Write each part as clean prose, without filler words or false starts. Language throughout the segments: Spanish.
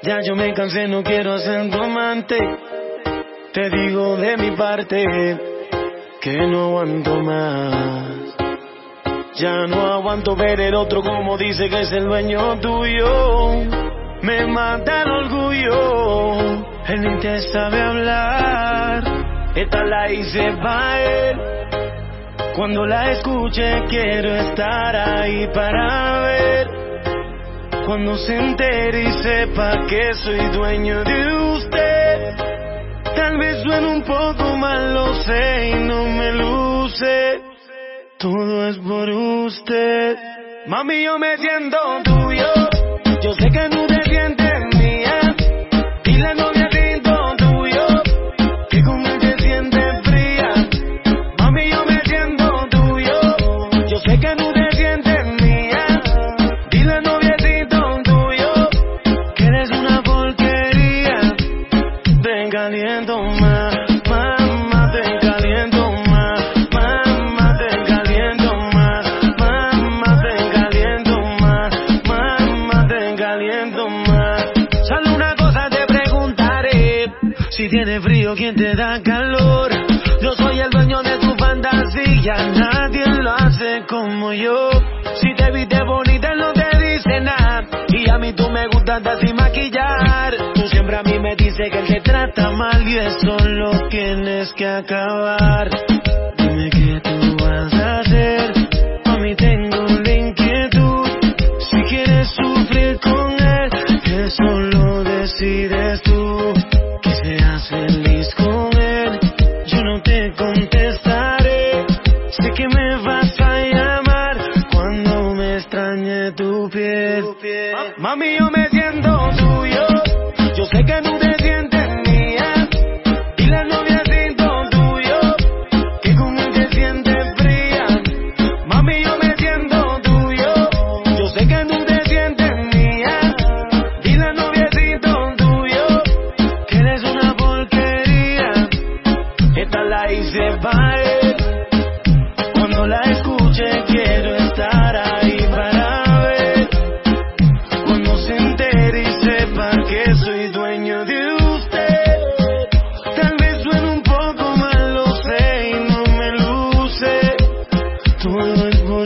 Ya yo me cansé, no quiero ser tu amante. Te digo de mi parte que no aguanto más. Ya no aguanto ver el otro como dice que es el dueño tuyo. Me mata el orgullo, él ni te sabe hablar. Esta la hice pa' él. Cuando la escuche quiero estar ahí para ver. Cuando se entere y sepa que soy dueño de usted. Tal vez suene un poco mal, lo sé y no me luce. Todo es por usted. Mami, yo me siento tuyo. Yo sé que no te sientes mía. Y la novia siento tuyo. Que con él te sientes fría. Mami, yo me siento tuyo. Yo sé que no te sientes mía. Y la novia siento tuyo. Que eres una porquería. Te caliento más. Mamá, te caliento más. Mamá, te caliento más. Mamá, te caliento más. Mamá, te caliento más. Solo una cosa te preguntaré. Si tiene frío, ¿quién te da calor? Yo soy el dueño de tu fantasía. Nadie lo hace como yo. Si te viste bonita, no te dice nada. Y a mí tú me gustas sin maquillar. Tú siempre a mí me dices que él te trata mal. Y eso lo tienes que acabar. Dime qué tú vas a hacer. A mí tengo la inquietud. Si quieres sufrir con él, eso lo decides tú. Que seas feliz con él. Yo no te contestaré. Sé que me vas a llamar cuando me extrañe tu piel. Mami, yo me siento tuyo. Yo sé que no te sientes mía. Y la novia siento tuyo. Que con él te sientes fría. Mami, yo me siento tuyo. Yo sé que no te sientes mía. Y la novia siento tuyo. Que eres una porquería. Esta la hice pa' él. Cuando la escuche quiero estar ahí para ver. Cuando se entere y sepa que soy dueño de usted. Tal vez suene un poco mal, lo sé y no me luce. Todo es por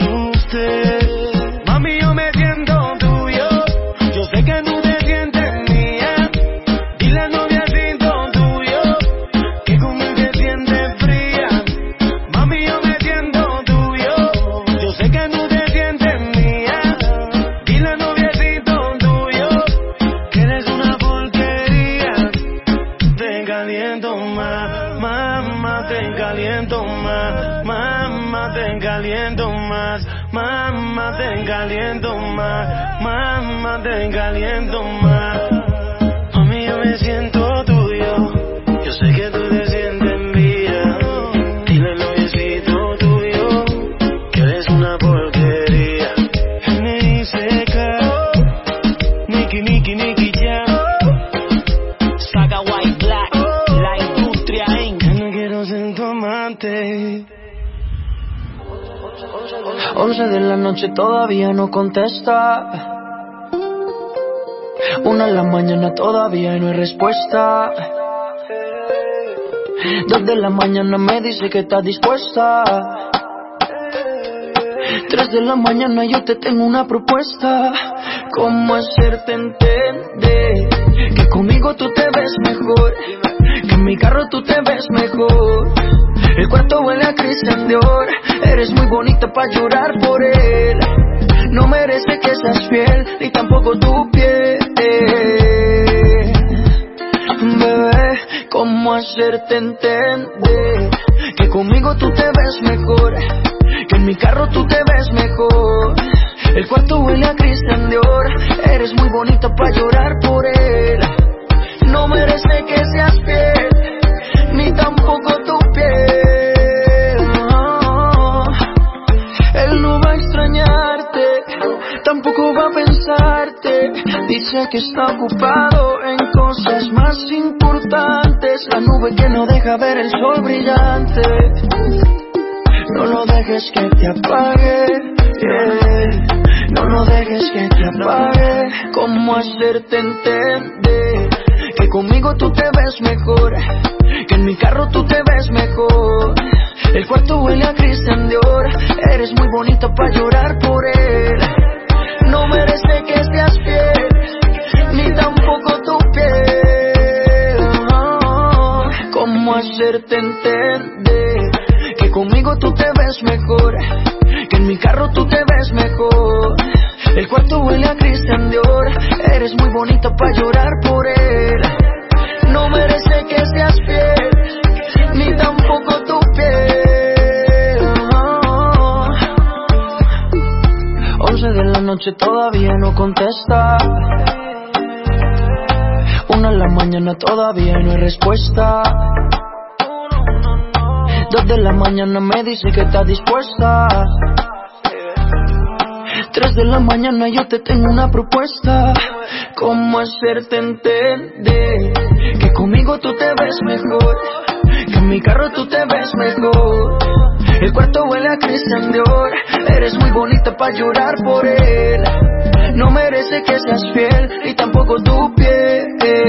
usted. Mami, yo me siento tuyo. Yo sé que no te sientes mía. Y la novia siento tuyo. Que con él te sientes fría. Mami, yo me siento tuyo. Yo sé que no te sientes mía. Y la novia siento tuyo. Que eres una porquería. Te caliento más. Mamá, te caliento más. Mamá, te caliento más. Mamá, te caliento más. Mamá, te caliento más. Mami, yo me siento tuyo. Yo sé que tú te sientes mía. Dile al noviecito tuyo que eres una porquería. N.I.C.K. Nicky Jam. Saga White Black, la industria Inc. Ya no quiero ser tu amante. 11 de la noche todavía no contesta. 1 de la mañana todavía no hay respuesta. 2 de la mañana me dice que está dispuesta. 3 de la mañana yo te tengo una propuesta. ¿Cómo hacerte entender que conmigo tú te ves mejor? Que en mi carro tú te ves mejor. El cuarto huele a Christian Dior. Eres muy bonita pa' llorar por él. No merece que seas fiel, ni tampoco tu piel. Bebé, ¿cómo hacerte entender que conmigo tú te ves mejor? Que en mi carro tú te ves mejor. El cuarto huele a Christian Dior. Eres muy bonita pa' llorar por él. No merece que seas fiel, ni tampoco tu piel. No. Él no va a extrañarte, tampoco va a pensarte. Dice que está ocupado en cosas más importantes. La nube que no deja ver el sol brillante. No lo dejes que te apague, yeah. No lo dejes que te apague. cómo hacerte entender que conmigo tú te ves mejor, que en mi carro tú te ves mejor. El cuarto huele a Christian Dior, eres muy bonita pa' llorar por él. No merece que seas fiel, ni tampoco tu piel. Cómo hacerte entender que conmigo tú te ves mejor, que en mi carro tú te ves mejor. El cuarto huele a Christian Dior, eres muy bonita pa' llorar por él. No merece que seas fiel, ni tampoco tu piel. 11 de la noche todavía no contesta. 1 de la mañana todavía no hay respuesta. 2 de la mañana me dice que está dispuesta. 3 de la mañana yo te tengo una propuesta. ¿Cómo hacerte entender que conmigo tú te ves mejor, que en mi carro tú te ves mejor? El cuarto huele a Christian Dior, eres muy bonita pa' llorar por él. No merece que seas fiel, ni tampoco tu piel.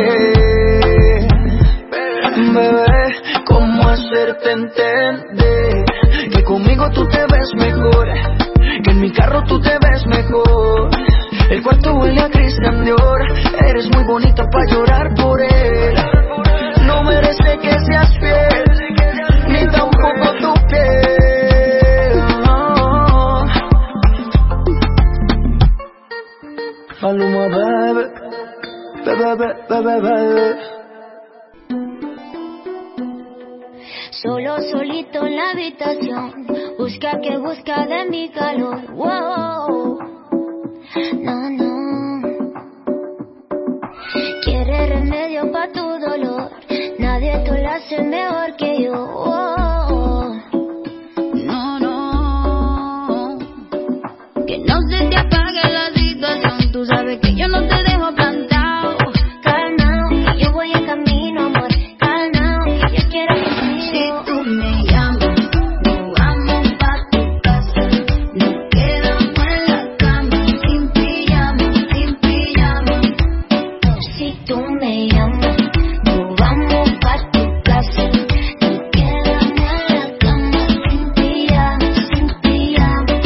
Bebé, ¿cómo hacerte entender que conmigo tú te ves mejor, que en mi carro tú te ves mejor? El cuarto huele a Christian Dior, eres muy bonita pa' llorar por él. No merece que seas fiel, ni tampoco tu piel. Maluma, bebé, bebé, bebé, bebé. Solo solito en la habitación, busca que busca de mi calor. Wow. No, no. Quiere remedio pa' tu dolor, nadie te lo hace mejor que yo. Wow. No, no. Que no se te apague la situación, tú sabes que yo no te dejo plantado. Calmao, que yo voy en camino, amor. Calmao, que yo quiero contigo. Si tú me llamas, nos vamos pa' tu casa. Nos quedamos en la cama, sin pijama, sin pijama. Si tú me llamas, nos vamos pa' tu casa. Nos quedamos en la cama, sin pijama, sin pijama.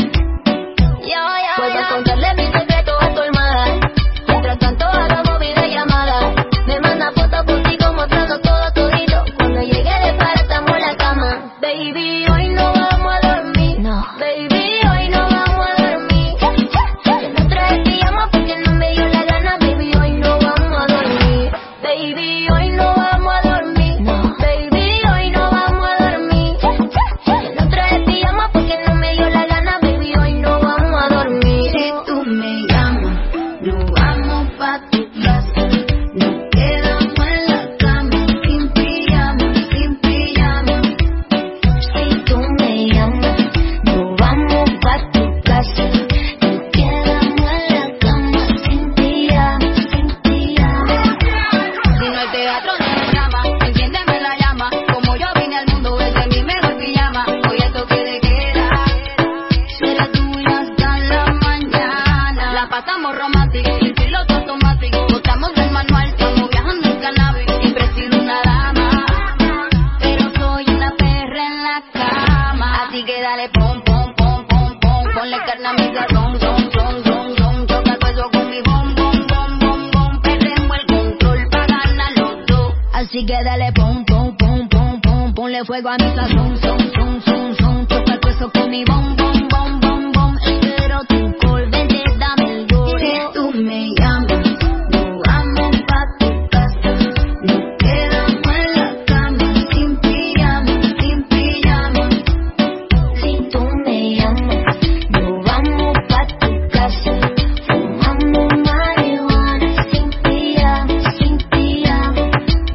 Puedo contarle mis secretos a tu hermana. Mientras tanto hagamos videollamada. Me manda fotos contigo mostrando todo todito. Cuando llegue de para estamos en la cama. Baby, hoy no vamos a dormir. No. Baby, hoy no vamos a dormir. Que no traje pijama porque no me dio la gana. Baby, hoy no vamos a dormir. Baby, hoy no vamos a dormir. No. Baby, hoy no vamos a dormir. Que no traje pijama porque no me dio la gana. Baby, hoy no vamos a dormir. Si tú me llamas, nos vamos pa' tu casa. Nos quedamos en la cama, sin pijama, sin pijama. Si tú me llamas, nos vamos pa' tu casa. Nos quedamos en la cama, sin pijama, sin pijama. Si no hay teatro, no me llama. Enciéndeme la llama. Como yo vine al mundo, ese es mi mejor pijama. Hoy el toque de queda será tuya hasta la mañana. La pasamos romántico, sin piloto automático. Botamos del manual, estamos viajando en cannabis. Siempre he sido una dama, pero soy una perra en la cama. Así que dale pom, pom, pom, pom, pom. Ponle carne a mi sazón, son, son, son, son. Choca el cuello con mi bom, bom, bom, bom, bom. Perdemos el control pa' ganar los dos. Así que dale pom, pom, pom, pom, pom. Ponle fuego a mi sazón, son, son, son, son. Choca el cuello con mi bom, bom, bom, bom, bom. Espero tu call, vente, dame el gol. Si tú me llamas, nos vamos pa' tu casa. Nos quedamos en la cama, sin pijama, sin pijama. Si tú me llamas, nos vamos pa' tu casa. Fumamos marihuana, sin pijama, sin pijama.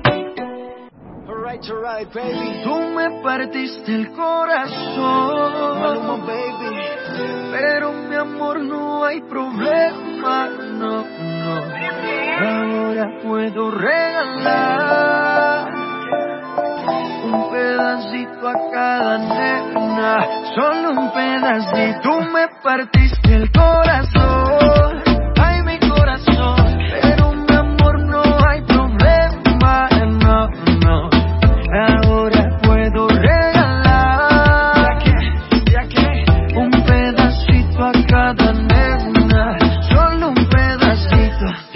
Alright, baby. Tú me partiste el corazón, Maluma, baby. pero mi amor no hay problema, no, no. Ahora puedo regalar un pedacito a cada nena, solo un pedacito. Tú me partiste el corazón, ay mi corazón.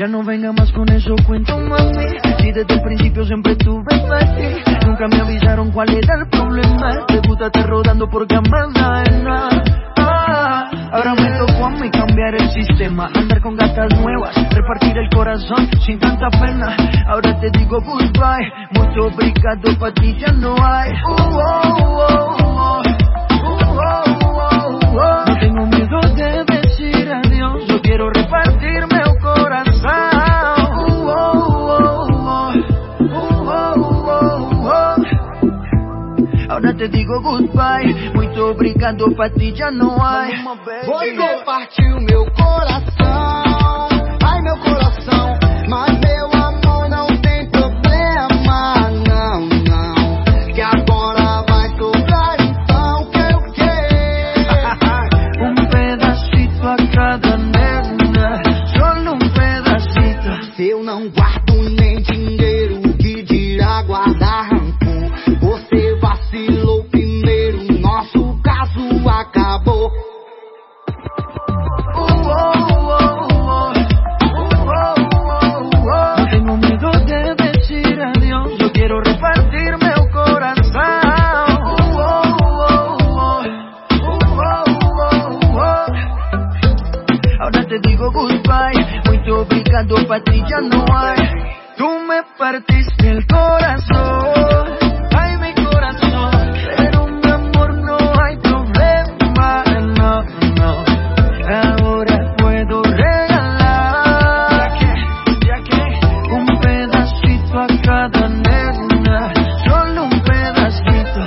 Ya no venga más con eso, cuento mami. Si desde el principio siempre tuve para ti. Nunca me avisaron cuál era el problema. Te gusta estar rodando porque amas nada es nada. Ahora me tocó a mí cambiar el sistema, andar con gatas nuevas, repartir el corazón sin tanta pena. Ahora te digo goodbye, mucho obrigado, pa' ti ya no hay. No tengo miedo de decir adiós, yo quiero repartirme el corazón. Ahora te digo goodbye, muito obrigado, pa' ti já não há. Você partiu meu coração, ai meu coração, mas meu amor não tem problema, não, não, que agora vai sobrar então que eu quero. Pedacito a cada nena, só pedacito. Se eu não guardo nem dinheiro, que dirá guardar rancor? Você vacilou primeiro, nosso caso acabou. No tengo miedo de decir adiós, yo quiero repartirme el corazón. Ahora te digo goodbye, muito obrigado, pa' ti ya no hay. Tú me partiste el corazón, ay mi corazón, pero mi amor no hay problema, no, no. Ahora puedo regalar, ya que un pedacito a cada nena, solo un pedacito.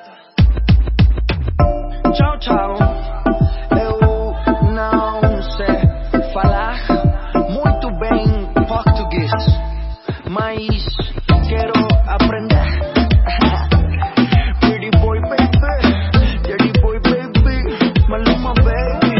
Tchau, tchau. Eu não sei falar muito bem português, mas quero aprender. Pretty boy baby, dirty boy baby, Maluma baby.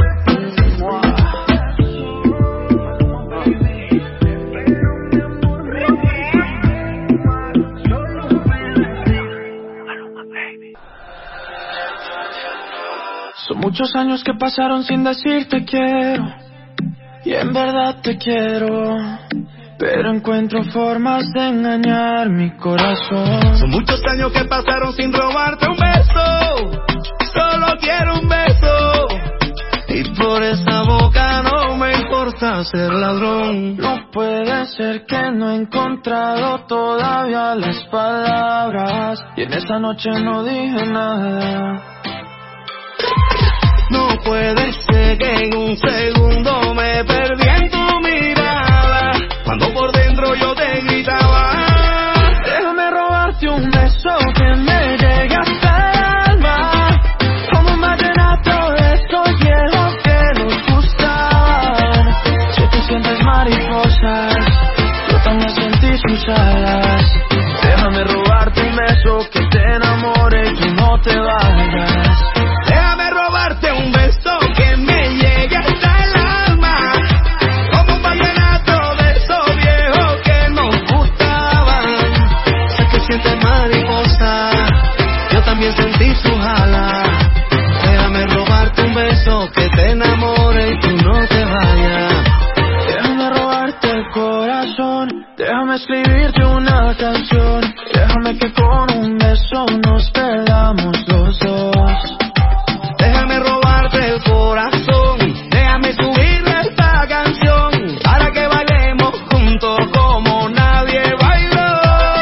Son muchos años que pasaron sin decirte quiero, y en verdad te quiero, pero encuentro formas de engañar mi corazón. Son muchos años que pasaron sin robarte un beso, solo quiero un beso, y por esa boca no me importa ser ladrón. No puede ser que no he encontrado todavía las palabras, y en esta noche no dije nada. No puede ser que en un segundo me perdí en tu mirada, cuando por dentro yo te gritaba. Déjame robarte un beso que me llegue hasta el alma, como un vallenato de estos viejos que nos gustan. Si tú sientes mariposas, yo también sentí sus alas. Déjame robarte un beso que te enamore y que no te vayas. Déjame robarte un beso que me llegue hasta el alma, como un vallenato de esos viejos que nos gustaban. Sé que sientes mariposa, yo también sentí sus alas. Déjame robarte un beso que te enamore y tú no te vayas. Déjame robarte el corazón, déjame escribirte una canción. Déjame que con un beso nos perdamos los dos. Déjame robarte el corazón, déjame subir esta canción, para que bailemos juntos como nadie bailó.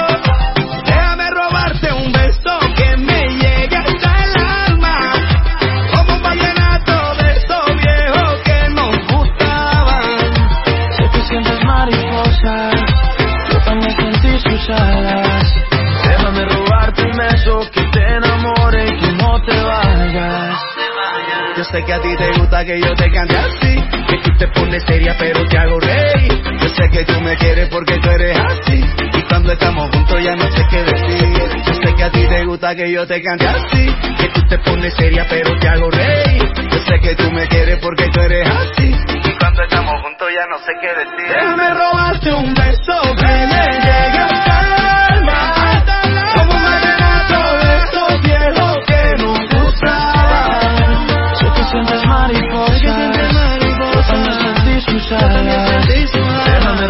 Déjame robarte un beso que me llegue hasta el alma, como un vallenato de esos viejos que nos gustaban. Si tú sientes mariposas, yo también sentí sus alas. Déjame robarte un beso que te enamore y que no te vayas. Yo sé que a ti te gusta que yo te cante así, que tú te pones seria pero te hago reír. Yo sé que tú me quieres porque tú eres así, y cuando estamos juntos ya no sé qué decir. Yo sé que a ti te gusta que yo te cante así, que tú te pones seria pero te hago reír. Yo sé que tú me quieres porque tú eres así, y cuando estamos juntos ya no sé qué decir. Déjame robarte un beso que me llegue hasta el alma, como un vallenato de estos viejos que nos gustaban. Sientes mariposas, yo también sentí sus alas. Déjame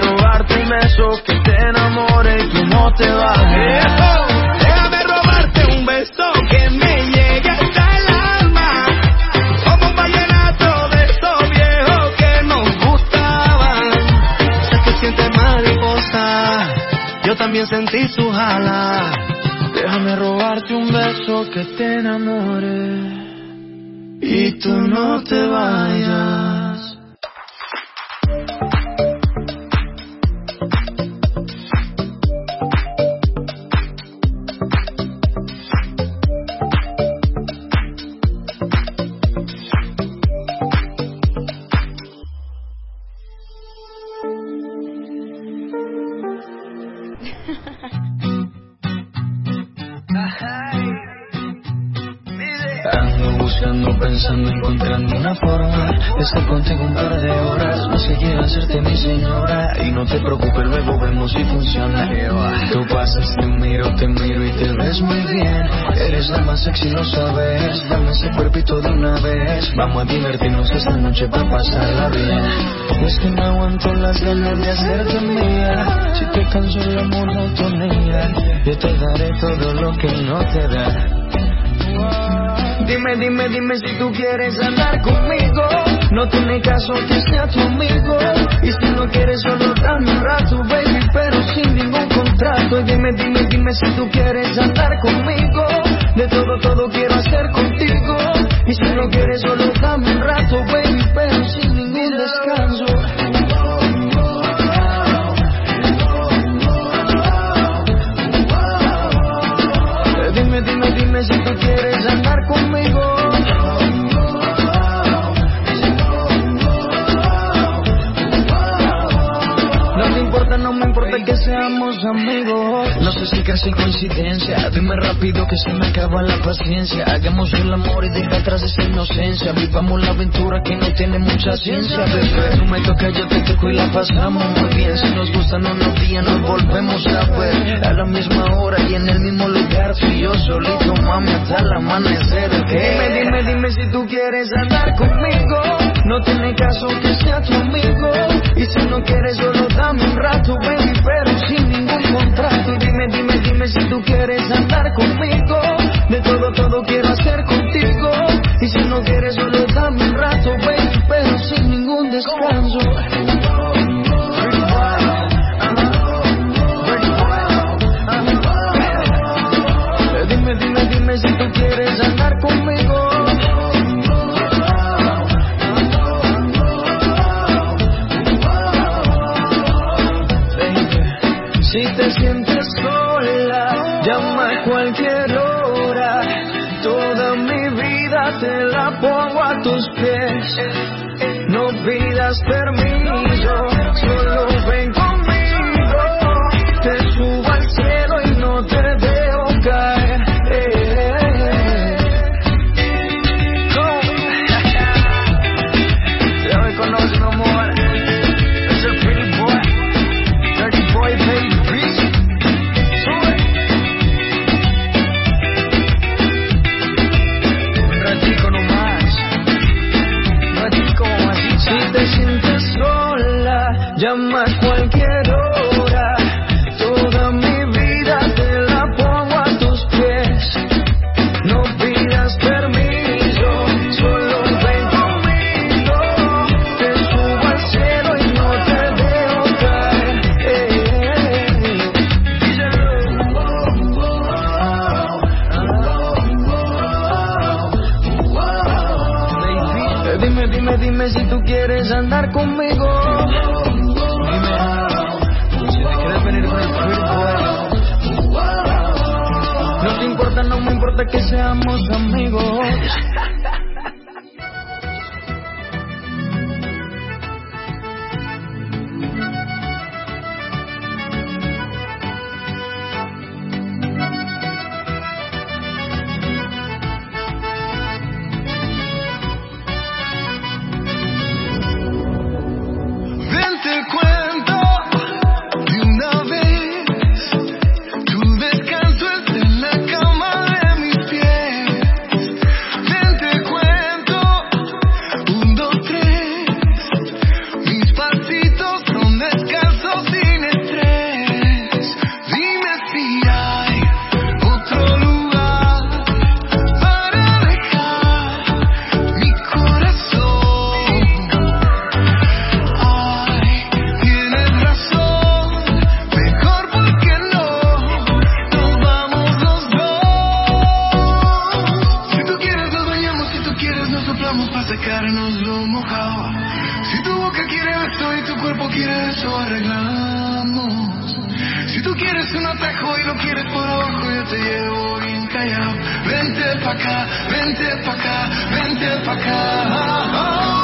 yo también sentí su jala. Déjame robarte un beso que te enamore y tú no te vayas. Ando buscando, pensando, encontrando una forma de estar contigo un par de horas. No sé qué hacerte mi señora, y no te preocupes, luego vemos si funciona. Tú pasas, te miro y te ves muy bien. Eres la más sexy, lo sabes. Dame ese cuerpito de una vez. Vamos a divertirnos esta noche pa' pasarla bien. Es que no aguanto las ganas de hacerte mía. Si te canso la monotonía, yo te daré todo lo que no te da. Dime si tú quieres andar conmigo. No tiene caso que sea tu amigo. Y si no quieres solo dame un rato, baby, pero sin ningún contrato. Y dime si tú quieres andar conmigo. De todo quiero hacer contigo. Y si no quieres solo dame un rato, baby, pero sin ningún descanso. Dime si tú quieres andar conmigo. No me importa que seamos amigos. No sé si casi coincidencia. Dime rápido que se me acaba la paciencia. Hagamos el amor y deja atrás esa inocencia. Vivamos la aventura que no tiene mucha ciencia, bebé. Tú me tocas, yo te toco y la pasamos muy bien. Si nos gustan unos días nos volvemos a ver. A la misma hora y en el mismo lugar. Tú y yo solito, mami, hasta el amanecer. Dime si tú quieres andar conmigo. No tiene caso que sea tu amigo. Y si no quieres solo dame un rato, baby, pero sin ningún contrato. Y dime si tú quieres andar conmigo. De todo quiero hacer contigo. Y si no quieres solo dame un rato, baby, pero sin ningún descanso. Dime si tú quieres andar conmigo. Si te sientes sola, llama a cualquier hora. Toda mi vida te la pongo a tus pies. No pidas permiso, solo ven conmigo. Te subo al cielo y no te dejo caer. Ya me conoces, amor. Es el pretty boy. Dirty boy, baby. Llama a cualquier hora. Toda mi vida te la pongo a tus pies. No pidas permiso, solo ven conmigo. Te subo al cielo y no te dejo caer. Dime si tú quieres andar conmigo. No me importa que seamos amigos. Ven, te cuento de una vez. Tu descanso es en la cama de mis pies. Ven, te quieres eso arreglamos. Si tú quieres un atajo y lo quieres por abajo, yo te llevo bien callado. Vente pa' acá, vente pa' acá, vente pa' acá.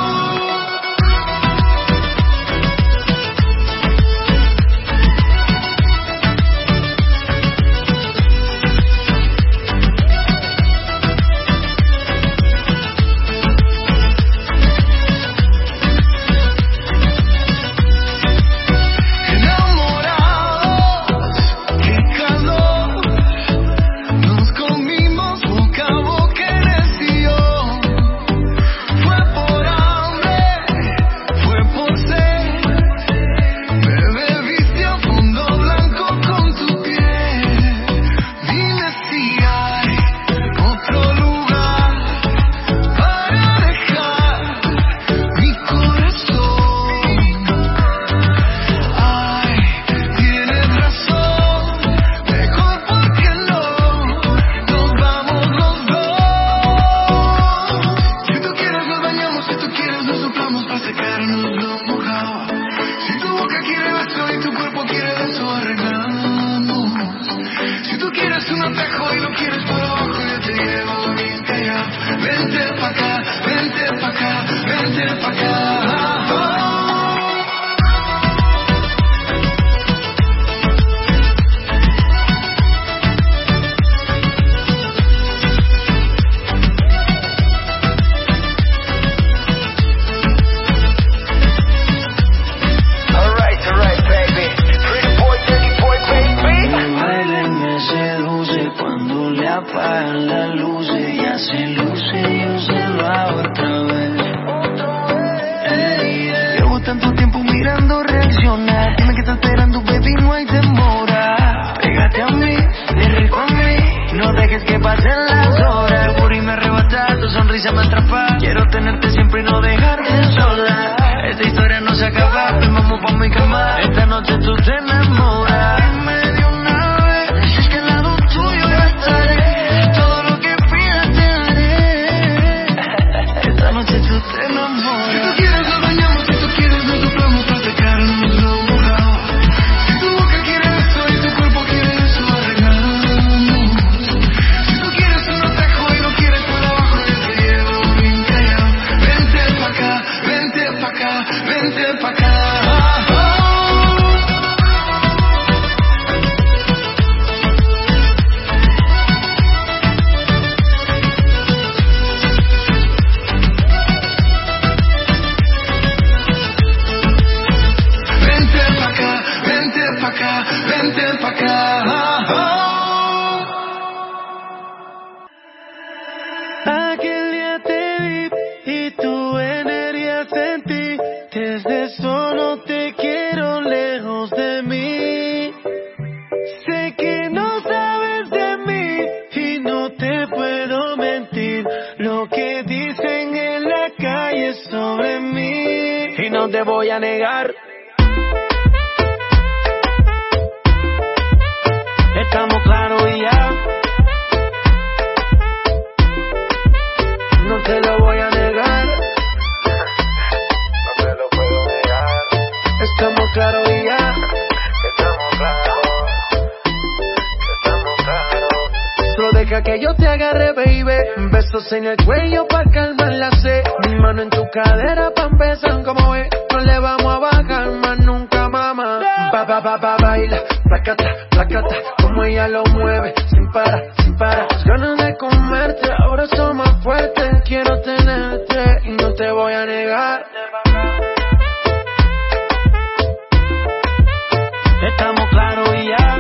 Aquel día te vi y tu energía sentí. Desde eso no te quiero lejos de mí. Sé que no sabes de mí y no te puedo mentir. Lo que dicen en la calle sobre mí y no te voy a negar. Estamos claros y ya. No te lo voy a negar. No te lo puedo negar. Estamos claros y ya. Estamos claros. Estamos claros. Solo deja que yo te agarre, baby. Besos en el cuello pa' calmar la sed. Mi mano en tu cadera pa' empezar como es. No le vamos a bajar más nunca, mamá. Baila, placata, placata. Como ella lo mueve, sin parar, sin parar. Las ganas de comerte, ahora son más fuertes. Quiero tenerte y no te voy a negar. Estamos claros y ya.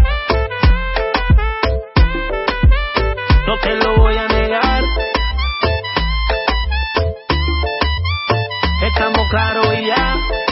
No te lo voy a negar. Estamos claros y ya.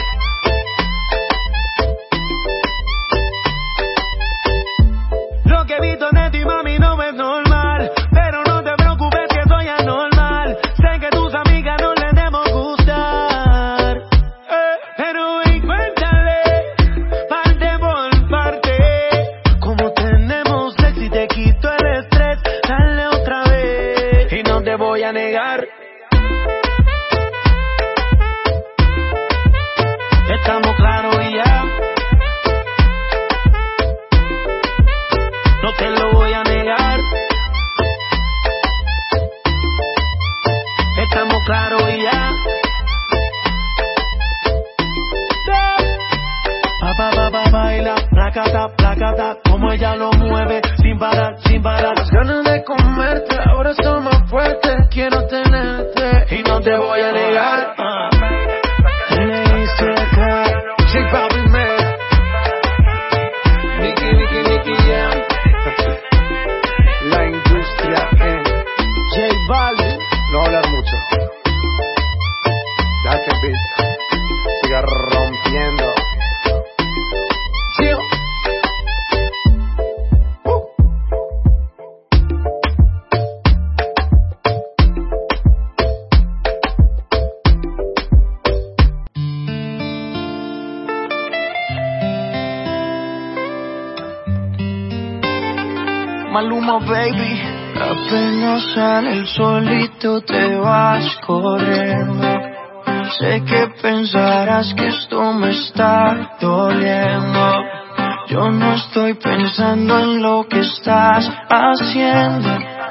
Lo que he visto de ti, mami, no es normal. Pero no te preocupes que soy anormal. Sé que tus amigas no les debemos gustar. Pero cuéntale, parte por parte. Como tenemos sexo y te quito el estrés. Dale otra vez y no te voy a negar. Estamos claros. placata, como ella lo mueve, sin parar, sin parar. Las ganas de comerte, ahora son más fuertes. Quiero tenerte y no te voy a negar. J Balvin, man. Nicky, yeah. La industria en J Balvin. no hablar mucho. Deja que el beat siga rompiendo. Chill. Maluma, baby. Apenas sale el solito te vas corriendo. Sé que pensarás que esto me está doliendo. Yo no estoy pensando en lo que estás haciendo.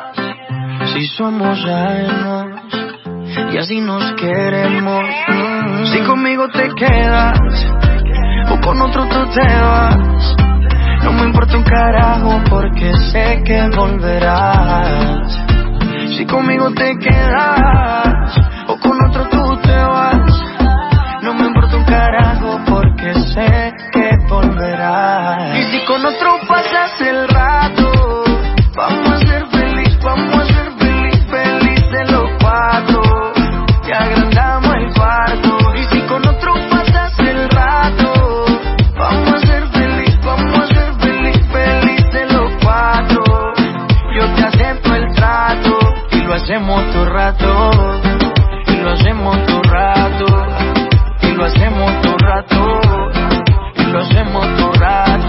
Si somos ajenos y así nos queremos. Si conmigo te quedas o con otro tú te vas, no me importa un carajo porque sé que volverás. Si conmigo te quedas o con otro tú te vas, no me importa un carajo porque sé que volverás. Y si con otro pasas el rato, vamos a ser feliz, vamos a ser feliz, felices los cuatro. Y agrandamos el cuarto. Y si con otro pasas el rato, vamos a ser feliz, vamos a ser feliz, felices los cuatro. Yo te acepto el trato y lo hacemos todo rato. Y lo hacemos todo rato. Y lo hacemos todo rato. Y lo hacemos todo rato.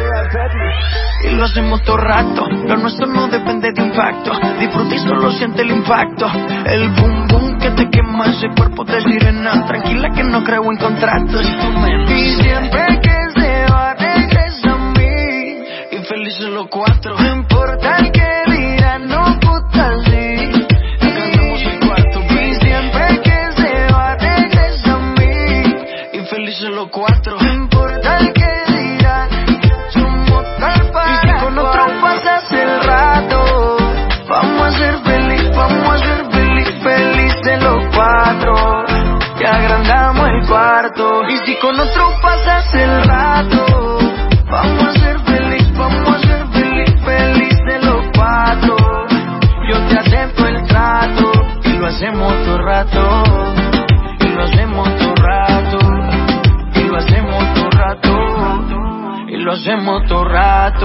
Y lo hacemos todo rato. Lo nuestro no depende de un facto. Disfruta y solo siente el impacto. El boom boom que te quema ese cuerpo de sirena. Tranquila que no creo en contratos. Y siempre que se va regresa a mí. Y felices los cuatro. No importa el que dirán, no puta sí. Cantamos el cuarto. Y siempre que se va regresa a mí. Y felices los cuatro. No importa el que dirán, somos tal para. Y si con otro pasas el rato, vamos a ser feliz, vamos a ser feliz, felices los cuatro. Y agrandamos el cuarto. Y si con otro pasas el rato, vamos a ser feliz, vamos a ser feliz, felices los cuatro. Yo te acepto el trato y lo hacemos todo rato. Y lo hacemos todo rato. Y lo hacemos todo rato. Y lo hacemos todo rato.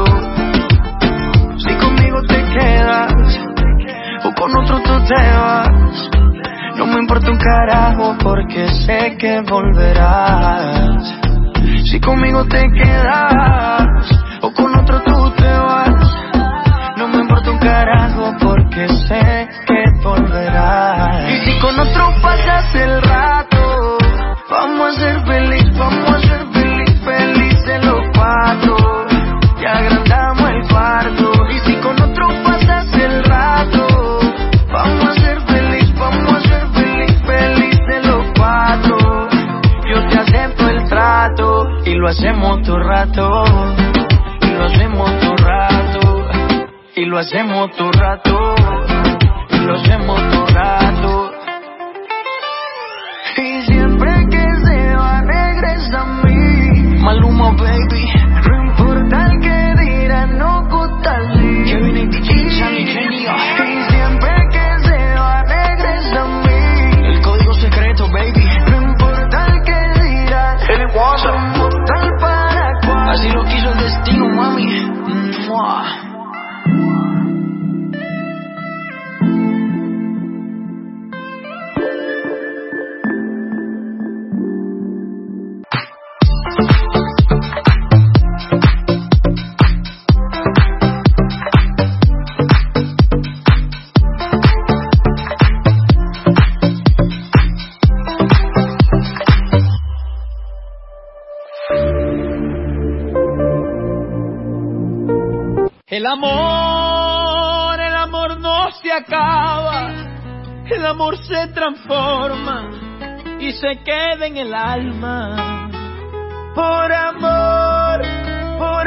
Si conmigo te quedas o con otro tú te vas, no me importa un carajo porque sé que volverás. Si conmigo te quedas o con otro tú te vas, no me importa un carajo porque sé que volverás. Y si con otro pasas el rato, vamos a ser feliz, vamos a ser feliz, felices los cuatro. Y agrandamos el cuarto. Y si con otro pasas el rato, vamos a ser feliz, vamos a ser feliz, felices los cuatro. Yo te acepto el trato y lo hacemos todo rato. Y lo hacemos todo rato. Y lo hacemos todo rato. Y lo hacemos todo rato. Y siempre que se va regresa a mí. Maluma, baby. No importa el que dirán, no gusta así. Kevin y DJ Charlie Genio. Y siempre que se va regresa a mí. El código secreto, baby. No importa el que dirán, somos tal para cual. Así lo quiso el destino, mami. Mua. El amor no se acaba, el amor se transforma y se queda en el alma. Por amor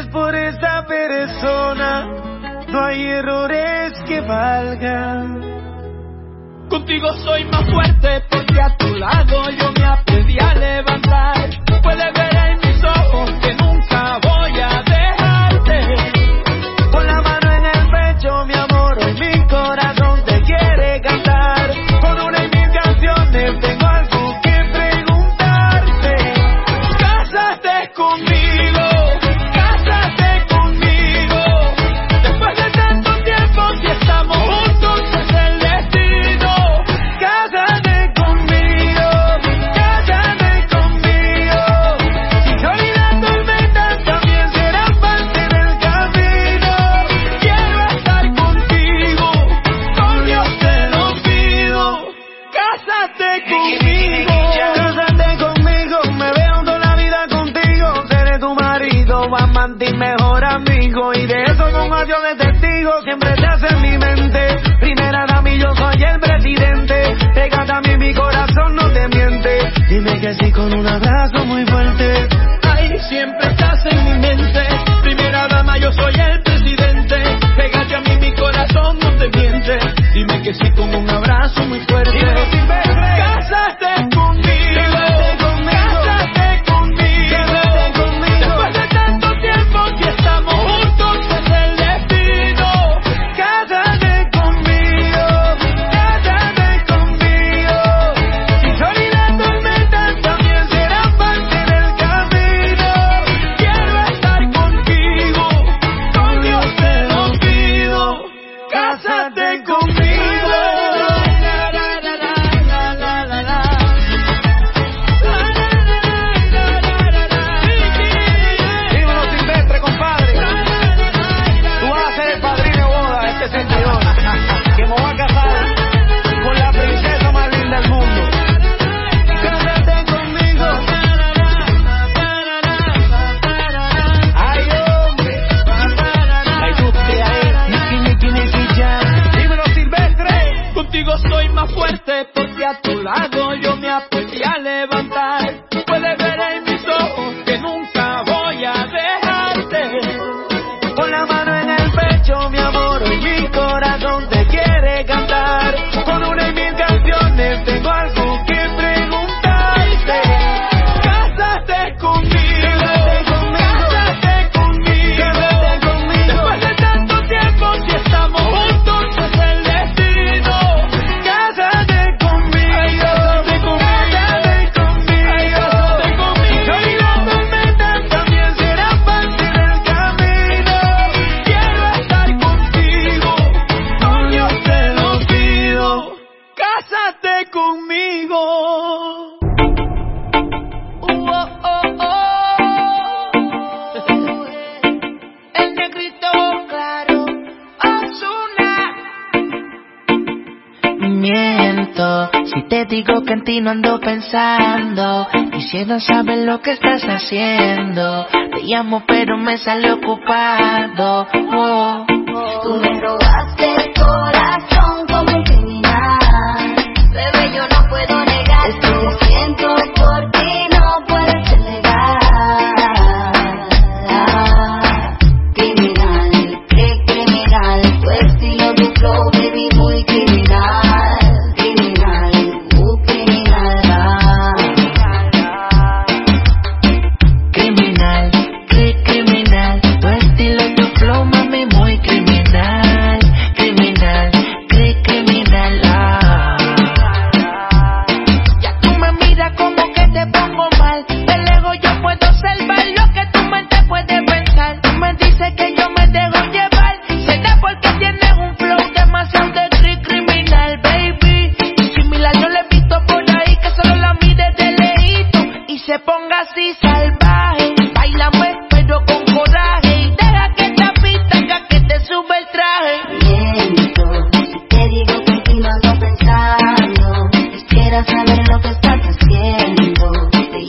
por esa persona, no hay errores que valgan. Contigo soy más fuerte porque a tu lado yo me aprendí a levantar. Puedes ver en mis ojos que nunca voy a dejarte. Con la mano en el pecho, mi amor, hoy mi corazón te quiere cantar. Con una y mil canciones tengo algo que preguntarte. Cásate conmigo, cásate conmigo. Después de tanto tiempo, si estamos juntos es el destino. Cásate conmigo, cásate conmigo. Si sol y la tormenta también serán parte del camino. Quiero estar contigo, con Dios te lo pido. Cásate conmigo, cásate conmigo. Me veo toda la vida contigo. Seré tu marido, amante y mejor amigo. Y de eso con adiós de testigo. Siempre te hace en mi mente. Primera dama y yo soy el presidente. Pégate a mí, mi corazón no te miente. Dime que sí con un abrazo muy fuerte. Ay, siempre estás en mi mente. Primera dama, yo soy el presidente. Pégate a mí, mi corazón no te miente. Dime que sí con un abrazo muy fuerte. Dímelo, Silvestre. Cásate conmigo, Cásate conmigo. cásate conmigo. Cásate conmigo. Después de tanto tiempo, si estamos juntos es el destino. Cásate conmigo, cásate conmigo. Si sol y la tormenta también serán parte del camino. Quiero estar contigo, con Dios te lo pido. Cásate conmigo. Dímelo, Silvestre, compadre. Tú vas a ser el padrino de boda de este señor, que me voy a casar con la princesa más linda del mundo. Cásate conmigo. Ay, hombre. Ay, usted ahí. Niki, ya. Dímelo, Silvestre. Contigo soy más fuerte porque a tu lado yo me aprendí a levantar. Puedes ver en mis ojos que nunca voy a dejarte. Con la mano en el pecho, mi amor, hoy mi corazón te quiere cantar. Con una y mil canciones tengo algo que preguntarte. Cásate conmigo, Cásate conmigo. cásate conmigo. Cásate conmigo. Después de tanto tiempo, si estamos juntos es el destino. Cásate conmigo. Cásate conmigo. Cásate conmigo. Cásate conmigo. Si sol y la tormenta también serán parte del camino. Quiero estar contigo, con Dios te lo pido. Cásate conmigo. El negrito claro, Ozuna. Miento si te digo que en ti no ando pensando. Quisiera saber lo que estás haciendo. Te llamo pero me sale ocupado. Oh. Tú me robaste el corazón como un criminal. Bebé, yo no puedo negar esto que siento por ti, no puede ser legal. Criminal, qué criminal. Tu estilo, tu flow, baby, muy criminal. Criminal, criminal. Criminal, qué criminal. Tu estilo, tu flow, mami, muy criminal. Criminal, qué criminal. Ya tú me miras como que te pongo mal. De lejos yo puedo observar lo que tu mente puede pensar. Tú me dices que yo me dejo llevar. Será porque tienes un flow demasiado de criminal, baby. Similar no lo he visto por ahí, que solo la mire de lejito y se ponga así salvaje. Báilame pero con coraje y deja que esta pista haga que te sube el traje. Miento si te digo que en ti no ando pensando. Quisiera saber lo que estás haciendo. Te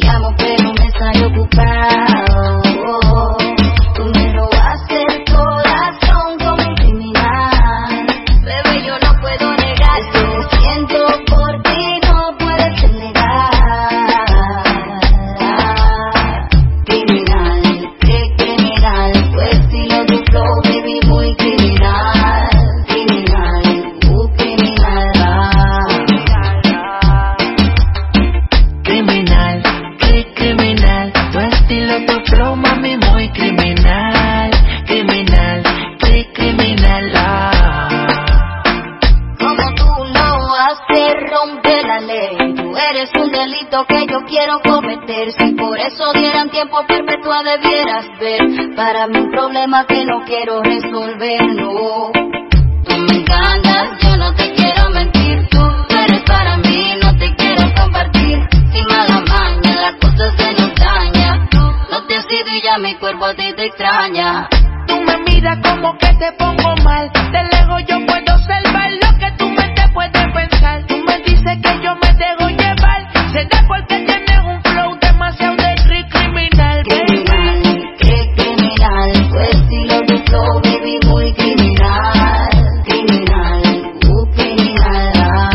delito que yo quiero cometer. Si por eso dieran tiempo perpetua debieras ver. Para mí un problema que no quiero resolver, no. Tú me encantas, yo no te quiero mentir. Tú eres para mí, no te quiero compartir. Sin mala maña, la cosa se nos daña. Tú no te has ido y ya mi cuerpo a ti te extraña. Tú me miras como que te pongo mal. De lejos yo puedo observar lo que tu mente puede pensar. Tú me dices que yo me dejo llevar. Será porque tienes un flow demasiado de criminal, baby. Criminal, tu estilo, tu flow, baby, muy criminal. Criminal, criminal.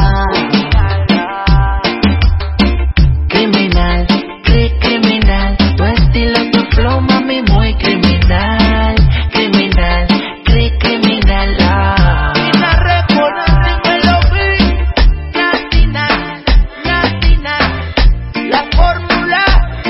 Criminal, criminal. Tu estilo, tu flow, mami, muy criminal. Criminal, criminal. Latina record, dímelo, Latina, Latina. La fórmula.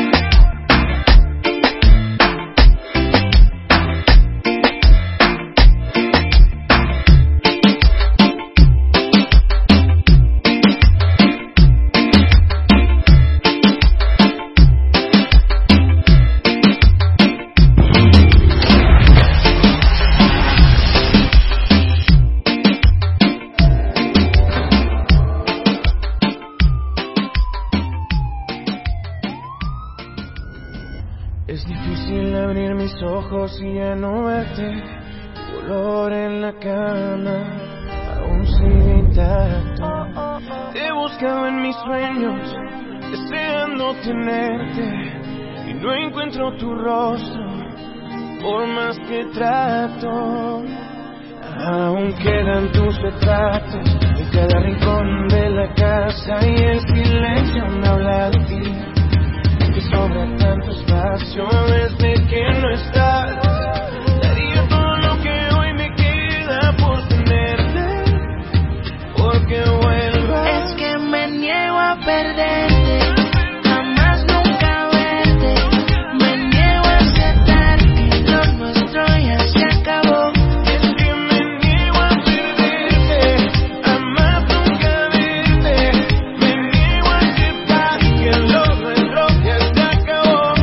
Es difícil abrir mis ojos y ya no verte. Tu olor en la cama aún sigue intacto. Te he buscado en mis sueños, deseando tenerte, y no encuentro tu rostro, por más que trato. Aún quedan tus retratos en cada rincón de la casa, y el silencio me habla de ti, que sobra tanto espacio desde que no estás. Daría todo lo que hoy me queda por tenerte, porque vuelvas. Es que me niego a perderte, jamás nunca verte. Me niego a aceptar que lo nuestro ya se acabó. Es que me niego a perderte, jamás nunca verte. Me niego a aceptar que lo nuestro ya se acabó.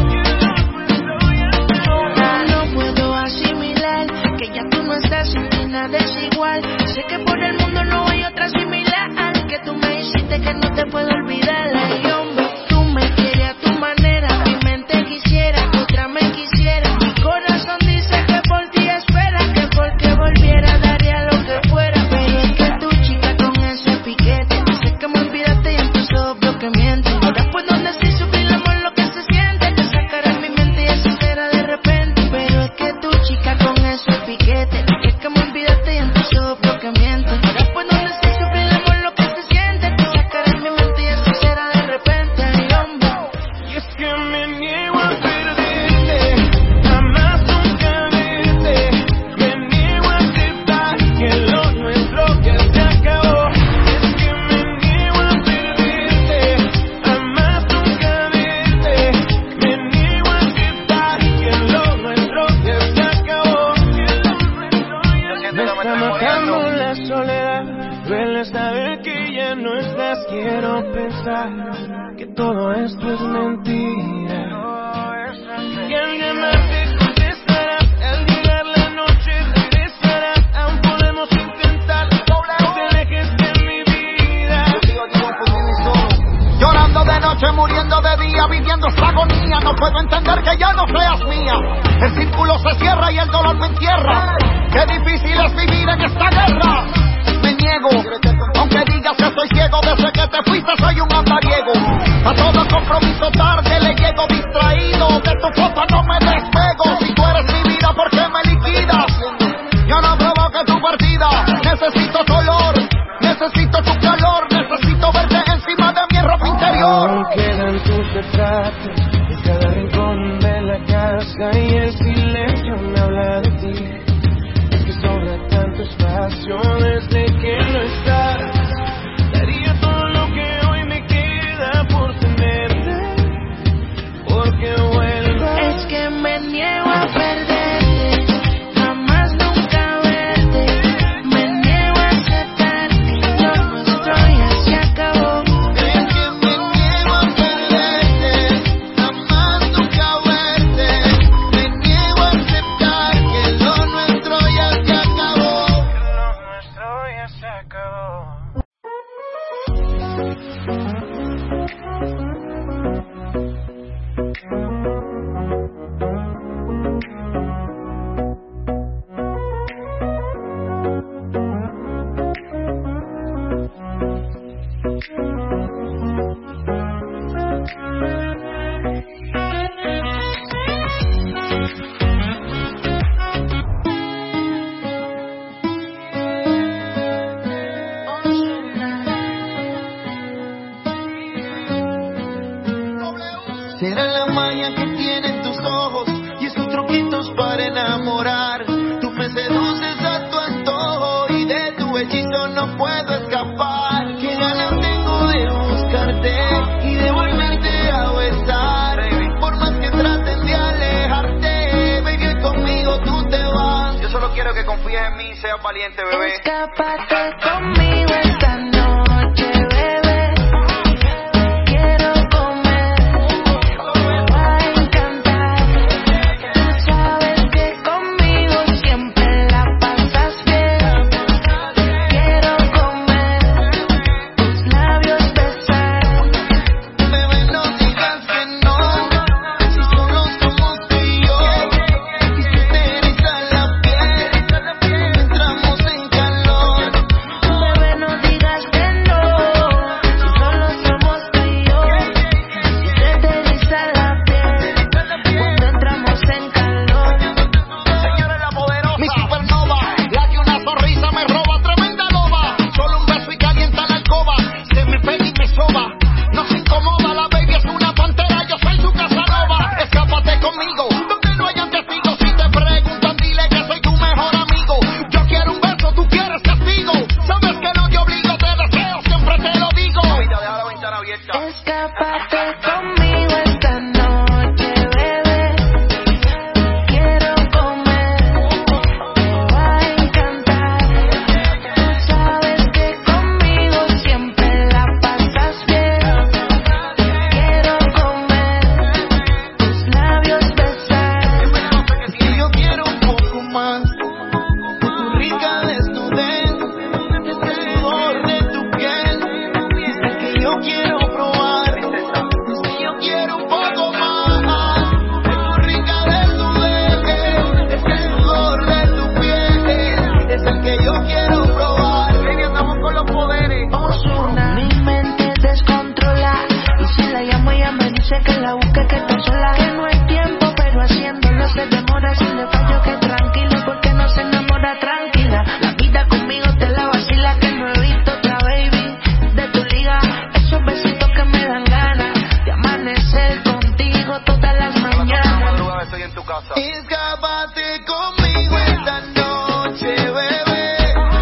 No puedo asimilar que ya tú no estás sin ti, nada es igual. Sé que por el mundo no hay otra similar, que tú me hiciste que no te puedo olvidar. Ay, hombre, tú me quieres a tu manera, mi mente quisiera que otra me quisiera. Mi corazón dice que por ti espera, que porque volviera daría lo que fuera. Pero es que tu chica con ese piquete, sé que me olvidaste y en tus ojos veo que mientes. Ahora puedo decir sufrir el amor lo que se siente, te sacará mi mente y eso será de repente. Pero es que tu chica con ese piquete, es que me olvidaste y en tus ojos veo que mientes. Ahora puedo decir sufrir el amor lo que se siente, te sacará mi mente y eso será de repente. Ay, hombre. Y es que me niego a perderte, jamás nunca verte. Me niego a aceptar que lo nuestro ya se acabó. Es que me niego a perderte, jamás nunca verte. Me niego a aceptar que lo nuestro ya se acabó. Me está matando la soledad, duele saber que ya no estás. Quiero pensar que todo esto es mentira, y alguien más te contestará. Al llegar la noche regresará, aún podemos intentar. No te alejes de mi vida. Llorando de noche, muriendo de día, viviendo esta agonía. No puedo entender que ya no seas mía. El círculo se cierra y el dolor me entierra. Qué difícil es vivir en esta guerra. Me niego, aunque digas que soy ciego. Desde que te fuiste soy un andariego. A todo compromiso tarde le llego distraído. De tu foto no me despego. Si tú eres mi vida, ¿por qué me liquidas? Yo no provoque tu partida. Necesito tu olor, necesito tu calor. Necesito verte encima de mi ropa interior. Aún quedan tus retratos en cada rincón de la casa, y el silencio me habla de ti. Es que sobra tanto espacio desde que no estás. Daría todo lo que hoy me queda por tenerte, porque vuelvas. Es que me niego a perderte, jamás nunca verte. Me niego a aceptar que lo nuestro ya se acabó. Es que me niego a perderte. Será la magia que tienen tus ojos y esos truquitos para enamorar. Tú me seduces a tu antojo y de tu hechizo no puedo escapar. Qué ganas tengo de buscarte y de volverte a besar. Por más que traten de alejarte, baby, conmigo tú te vas. Yo solo quiero que confíes en mí y seas valiente, bebé. Escápate conmigo esta noche, bebé. Te quiero comer, me va a encantar. Tú sabes que conmigo siempre la pasas bien. Te quiero comer, tus labios besar. Bebé, no digas que no, si solo somos tú y yo. Y se te eriza la piel cuando entramos en calor. Bebé, no digas que no, si solo somos tú y yo. Si se te eriza la piel cuando entramos en calor. Señora la poderosa. Mi supernova, la que una sonrisa me roba, tremenda loba. Solo un beso y calienta la alcoba, se me pega y me soba. No se incomoda, la baby es una pantera, yo soy su Casanova. Escápate conmigo, donde no hayan testigos. Si te preguntan, dile que soy tu mejor amigo. Yo quiero un beso, tú quieres castigo. Sabes que no te obligo, te deseo, siempre te lo digo. Mira, deja la ventana abierta. Escápate conmigo esta noche, bebé. Te quiero comer, me va a encantar. Tú sabes que conmigo siempre la pasas bien. Te quiero comer, tus labios besar. Y yo quiero un poco más de tu rica desnudez, de ese sudor de tu piel. Es que yo quiero probar, es que yo quiero un poco más de tu rica desnudez, ese sudor de tu piel. Es el que yo quiero probar. Baby, andamos con los poderes. Vamos una. Mi mente descontrola y si la llamo ella me dice que la busque, que está sola, que no hay tiempo, pero haciéndolo se demora. Si le fallo que tranquilo, porque no se enamora tranquila. La vida conmigo te la vacila, que no he visto otra baby de tu liga. Esos besitos que me dan ganas de amanecer contigo todas las mañanas. Madrugada estoy en tu casa. Escápate conmigo esta noche, bebé.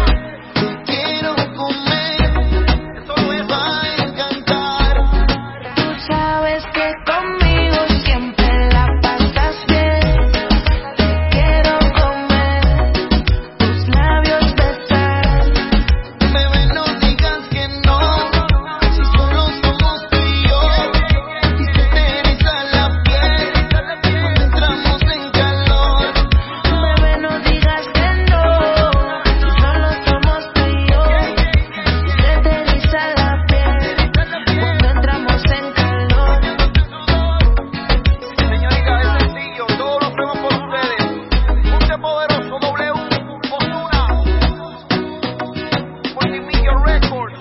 Te quiero comer, me va a encantar. Tú sabes que conmigo siempre la pasas bien. Te quiero comer, tus labios besar. Bebé, no digas que no, si solo somos tú y yo. Y se te eriza la piel cuando entramos en calor. Bebé, no digas que no, si solo somos tú y yo. Si se te eriza la piel cuando entramos en calor. Señorita, es sencillo, todos lo hacemos por ustedes. Usted poderoso, W, Ozuna, Multimedia Records.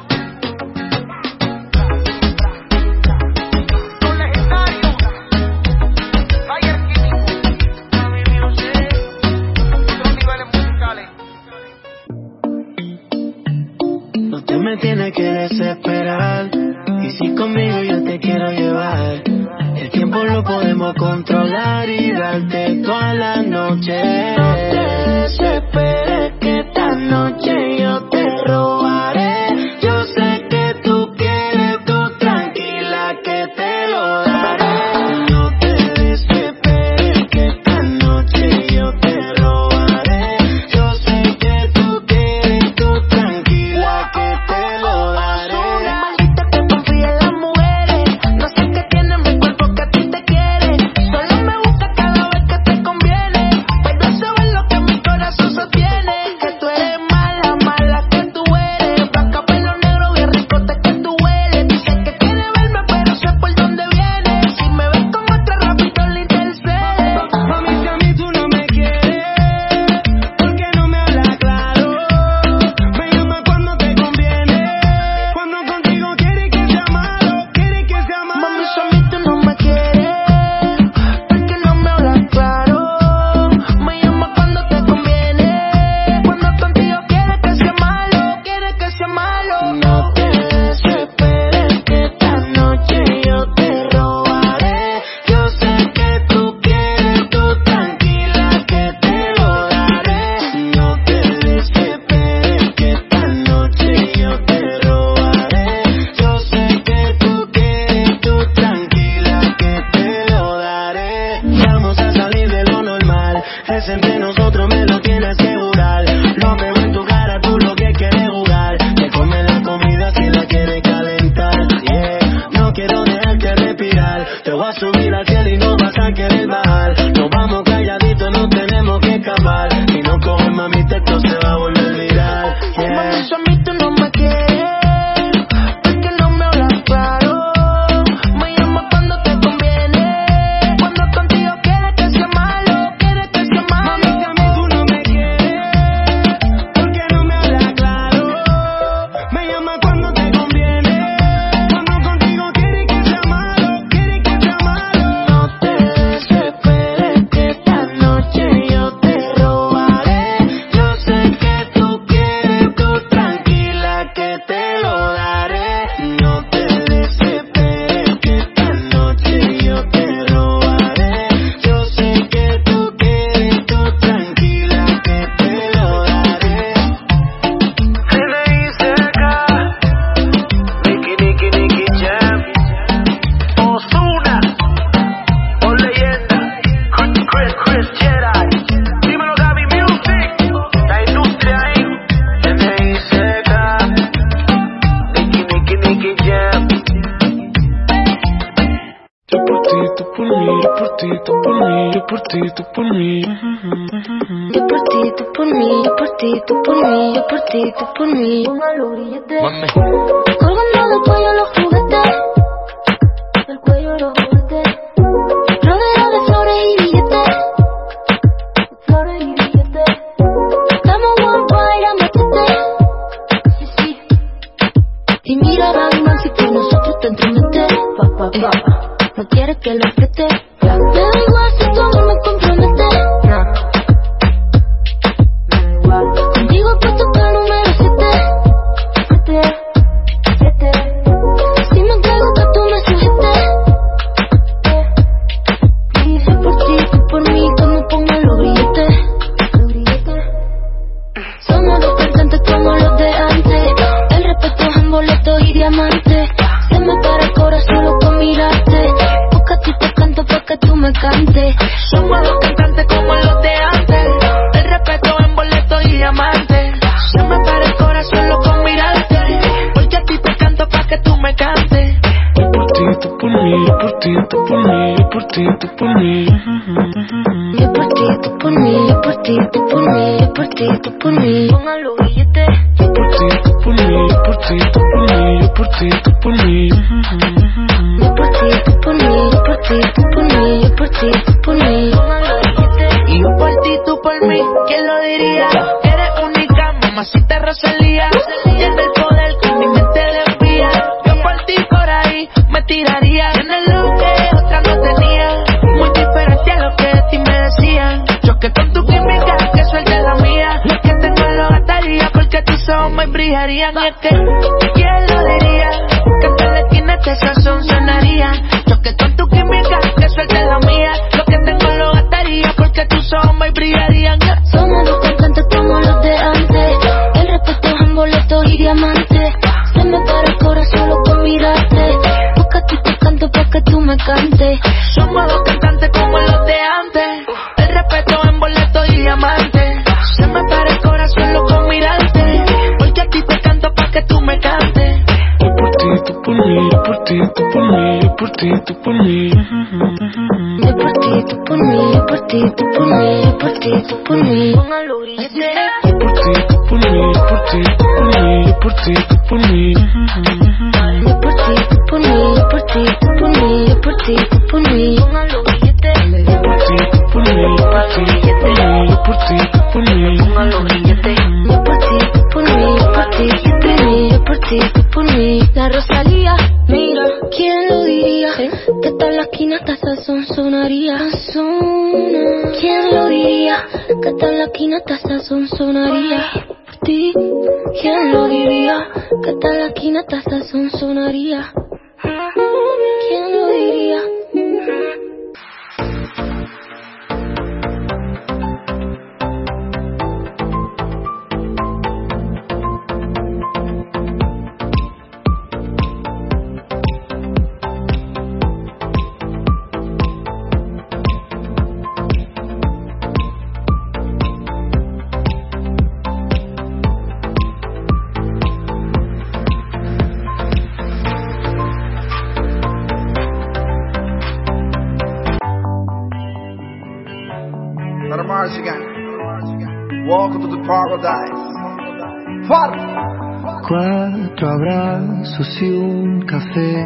Los legendarios, Tiger King, Mami Music, otros niveles musicales. No te me tienes que desesperar. Y si conmigo yo te quiero llevar, el tiempo lo podemos controlar y darte toda la noche. No te desesperes que esta noche yo te robaré. Yo sé que tú quieres, tú tranquila que te lo daré. No te desesperes que esta noche yo te robaré. Yo sé que tú quieres, tú tranquila que te lo daré. Un maldito que confía en las mujeres, no sé qué tiene en mi cuerpo que a ti te quiere. Solo me busca cada vez que te conviene, pero sabes lo que mi corazón sostiene. Que tú eres mala, mala que tú eres. Blanca, pelo negro, bien rico te que tú hueles. Dice que quiere verme, pero sé por dónde viene. Te voy a subir al cielo y no vas a querer bajar. Nos vamos calladitos, no tenemos que escapar. Si no coges, mami, esto se va a volver viral. Yeah. Mami, eso a mí tú no me quieres, porque no me hablas claro. Me llamas cuando te conviene, cuando contigo quieres que sea malo, quieres que sea malo. Mami, si a mí tú no me quieres, porque no me hablas claro. Me llamas cuando te conviene, cuando contigo quieres que sea malo, quieres que sea malo. No te desesperes que esta noche yo te robaré. Yo sé que tú quieres, tú tranquila que te lo daré. No te desesperes que esta noche yo te robaré. Yo sé que tú quieres, tú tranquila que te lo daré. Nicky Jam, Ozuna, o leyenda, Chris Jedi, dímelo Gaby Music, la industria ahí, NICK, Nicky Jam. Yo por ti, tú por mí, yo por ti, tú por mí, yo por ti, tú por mí. Yo por ti, tú por mí, yo por ti, tú por mí, yo por ti, tú por mí. Póngalo, grillete. Colgando del cuello los juguetes, del cuello los juguetes. Rodeado de flores y billetes, flores y billetes. Estamos one para machete, sí, sí. Y mira, Gaby, man, si con nosotros te entrometes, no quieres que lo apriete. Me da igual si tú a mí me comprometes. Contigo he puesto que el número 7. Si me entrego que tú me sujetes. Dice por ti, tú por mí, que me pongan los grilletes. Somos dos cantantes como los de antes. El respeto es en boletos y diamantes. Se me para el corazón solo con mirarte. Porque a ti te canto pa' que tú me cantes. Somos dos cantantes como los de antes. El respeto en boletos y diamantes. Se me para el corazón loco con mirarte. Porque a ti te canto pa' que tú me cantes. Yo por ti, tú por mí, yo por ti, tú por mí, yo por ti, tú por mí. Yo por ti, tú por mí, yo por ti, tú por mí, yo por ti, tú por mí. Póngalo, grillete. Yo por ti, tú por mí, yo por ti, tú por mí, yo por ti, tú por mí. Yo por ti, tú por mí, yo por ti, tú por mí, yo por ti, tú por mí. Póngalo, grillete. Y yo por ti, tú por mí, ¿quién lo diría? Eres única, mamacita Rosalía. Tienes el poder que mi mente desvía. Yo por ti por ahí me tiraría. Tienes lo que otra no tenía. Muy diferente a lo que de ti me decían. Choque con tu química, que suelte la mía. Lo que tengo lo gastaría porque tus ojos me brillarían. Y es que, ¿quién lo diría? Que en la esquina este sazón sonaría. Choque con tu química, que suelte la mía. Lo que tengo lo gastaría porque tus ojos me brillarían. Somos dos cantantes como los de antes. El respeto es en boletos y diamantes. Se me para el corazón solo con mirarte. Porque a ti te canto pa' que tú me cantes. Somos dos cantantes como los de antes. El respeto en boletos y diamantes. Se me para el corazón loco con mirarte. Porque a ti te canto pa' que tú me cantes. Yo por ti, tú por mí, yo por ti, tú por mí, yo por ti, tú por mí. Yo por ti, tú por mí, yo por ti, tú por mí, yo por ti, tú por mí. Póngalo, grillete. Yo por ti, tú por mí, yo por ti, tú por mí, yo por ti, tú por mí. Yo por ti, tú por mí, yo por ti, tú por mí, yo por ti, tú por mí. Póngalo, grillete. Yo por ti, tú por mí, yo por ti, tú por mí, yo por ti, tú por mí. Póngalo, grillete. Yo por ti, tú por mí, yo por ti, tú por mí, yo por ti, tú por mí. La Rosalía, mira, ¿quién lo diría? Que tal la esquina hasta sazón sonaría. ¿Quién lo diría? Que tal la esquina hasta sazón sonaría. Por ti, ¿quién lo diría? Que tal la esquina hasta sazón sonaría. ¿Quién lo diría? Mars again. Welcome to the paradise. Far. 4 abrazos y un café.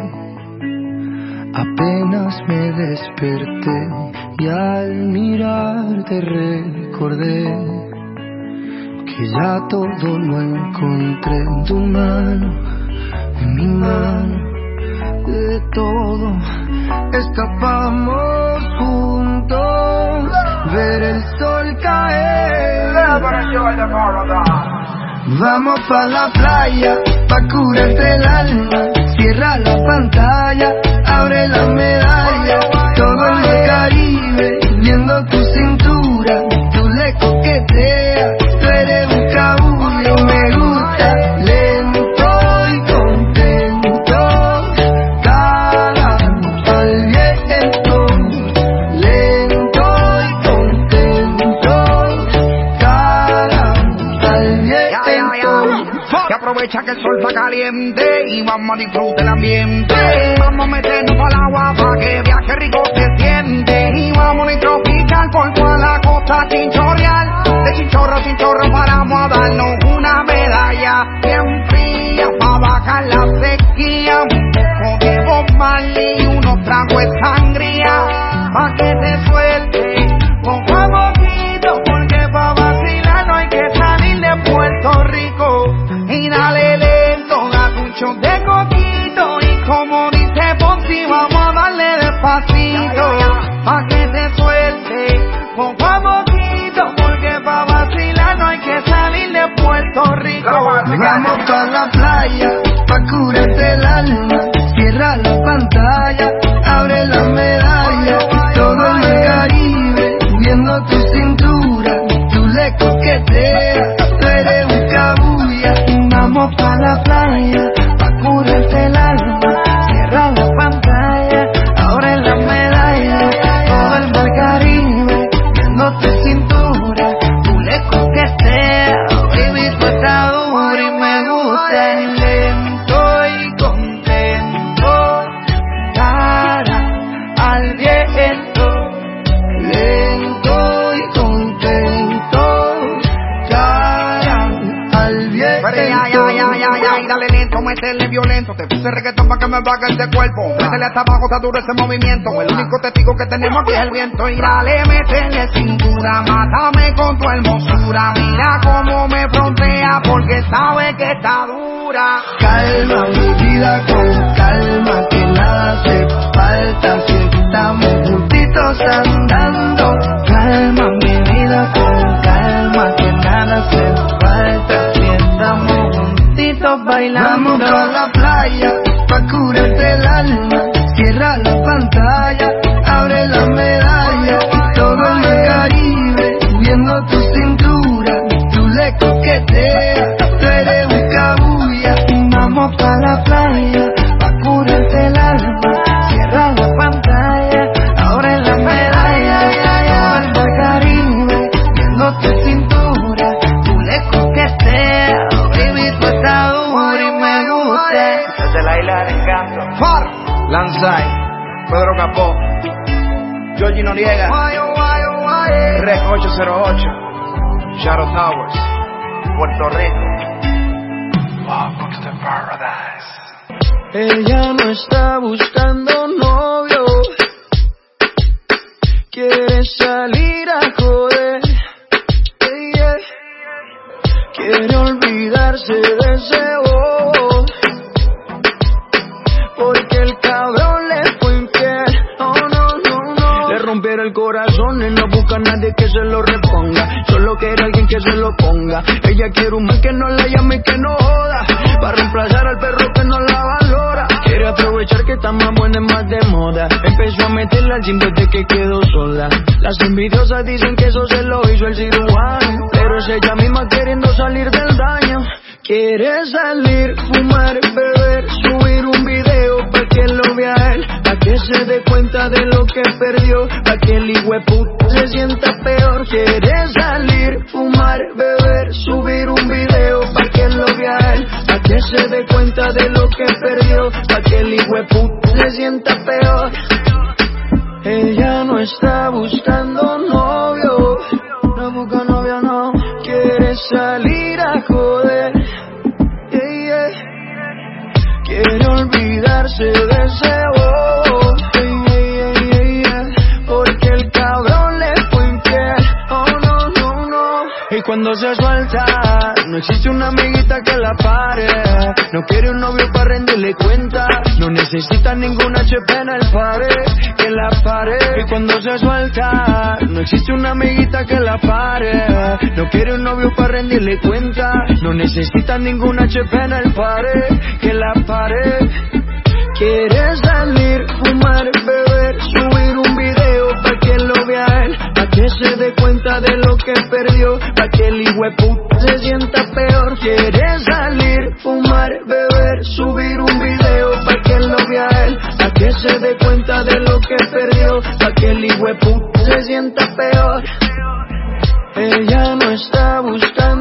Apenas me desperté y al mirarte recordé que ya todo lo encontré en tu mano, en mi mano. De todo escapamos juntos, ver el sol caer. Vamos pa' la playa, pa' curarte el alma. Cierra la pantalla, abre la medalla. Todo el Caribe, viendo tu cintura. Tú le coqueteas, tú eres un cabullo. Me gusta lento y contento. Cara al viento, lento y contento. Cara al viento. Que aprovecha que el sol está caliente y vamos a disfrutar el ambiente. Vamos a meternos para el agua para que viaje rico se siente. Y vamos a tropical por toda la costa chinchorreal. De chinchorro a chinchorro paramos a darnos una medalla bien fría para bajar la sequía. Un poco de Bob Marley y unos tragos de sangría pa' que te suelte poco a poquito, porque pa' vacilar no hay que salir de Puerto Rico. Y dale lento, date un shot de coquito. Y como dice Ponzi, vamos a darle despacito pa' que te suelte poco a poquito, porque pa' vacilar no hay que salir de Puerto Rico. Vamos pa' la playa, pa' curarte el alma. Cierra la pantalla, abre la medalla. Todo el Caribe, viendo tu cintura. Tú le coqueteas, tú eres un cabulla. Vamos pa' la playa, pa' curarte el alma. Cierra la pantalla, abre la medalla. Todo el mar Caribe, viendo tu cintura. Tú le coqueteas, baby, tú estás dura y me gusta. Lento y contento, cara al viento. Lento y contento, cara al viento. Ay, dale lento, métele violento. Te puse reggaetón pa' que me baje este cuerpo. Métele hasta abajo, está duro ese movimiento. El único testigo que tenemos aquí es el viento. Y dale, métele cintura, mátame con tu hermosura. Mira cómo me frontea porque sabe que está dura. Calma mi vida con calma, que nada hace falta si estamos juntitos andando. Calma mi vida con calma, que nada hace falta si estamos juntitos bailando. Vamos pa' la playa, pa' curarte el alma. Cierra la pantalla, abre la medalla. Todo el Caribe, viendo tu cintura. Tú le coqueteas, tú eres un cabulla. Vamos pa' la playa, pa' curarte el alma. Cierra la pantalla, abre la medalla. Todo el Caribe, viendo tu cintura. Tú le coqueteas, baby, tú estás dura y me gusta. Desde la isla del encanto. Far. Lanzai, Pedro Capó, Georgie Noriega, Rec 808, Shadow Towers, Puerto Rico. Welcome to the paradise. Ella no está buscando novio, quiere salir a joder. Yeah. Quiere olvidarse de ese bobo, porque el cabrón le fue infiel. Oh no. Le rompieron el corazón y no busca a nadie que se lo reponga. Solo quiere alguien que se lo ponga. Ella quiere un man que no la llame y que no joda, para reemplazar al perro que no la valora. Quiere aprovechar que está más buena y más de moda. Empezó a meterla al gym desde que quedó sola. Las envidiosas dicen que eso se lo hizo el cirujano, pero es ella misma queriendo salir del daño. Quiere salir, fumar, beber, subir un video pa' que lo vea él, pa' que se dé cuenta de lo que perdió, pa' que el hijueputa se sienta peor. Quiere salir, fumar, beber, subir un video pa' que lo vea él, pa' que se dé cuenta de lo que perdió, pa' que el hijueputa se sienta peor. Ella no está buscando novio, salir a joder. Yeah, yeah. Quiere olvidarse de ese bobo. Yeah, yeah, yeah. Porque el cabrón le fue infiel. Oh no, no, no. Y cuando se suelta, no existe una amiguita que la pare. No quiere un novio para rendirle cuenta. No necesita ninguna HP en el pared que la pare. Y cuando se suelta, no existe una amiguita que la pare. No quiere un novio para rendirle cuenta. No necesita ninguna HP en el pared que la pare. Quiere salir, fumar, beber, subir un video pa' que lo vea él, pa' que se dé cuenta de lo que perdió, pa' que el hijueputa se sienta peor. Quiere salir, fumar, beber, subir un video pa' que lo vea él, pa' que se dé cuenta de lo que perdió, pa' que el hijueputa se sienta peor. Ella no está buscando